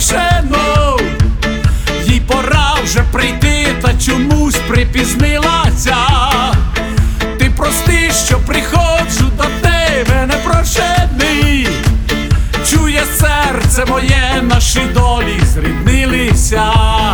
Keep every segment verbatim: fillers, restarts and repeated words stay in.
непрошено. Їй пора вже прийти, та чомусь припізнилася. Ти прости, що приходжу до тебе непрошений. Чує серце моє, наші долі зріднилися.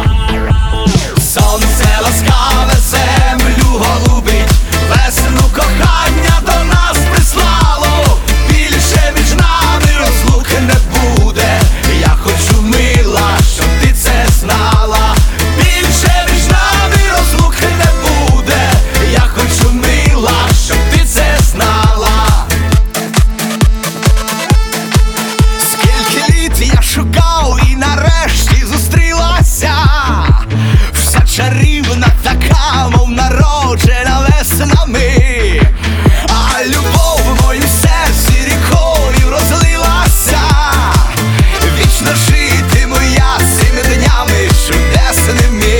Сонце ласкаве землю голубить, весну кохання до нас прислало. Більше між нами розлук не буде. Я хочу, мила, щоб ти це знала. Більше між нами розлук не буде. Я хочу, мила, щоб ти це знала. Скільки літ я шукав і нарешті зустрілася. Вся чарівна така, мов народжена веснами. А любов в моїм серці рікою розлилася. Вічно житиму я цими днями чудесними.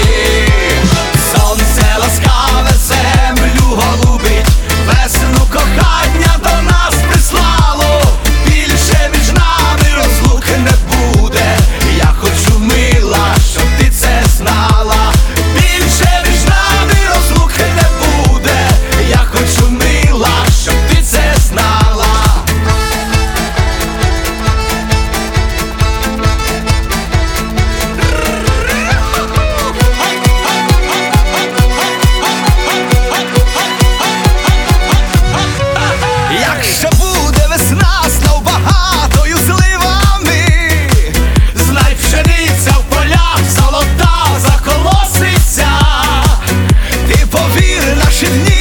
Сонце ласкаве землю голубить, весну кохання до нас прислало. Більше між нами розлук не буде. Я хочу, мила, щоб ти це знала. Більше між нами розлук не буде. Я хочу, мила, щоб ти це знала. Якщо буде весна знов багатою зливами, знай, пшениця в полях золота заколоситься. Ти повір, наші дні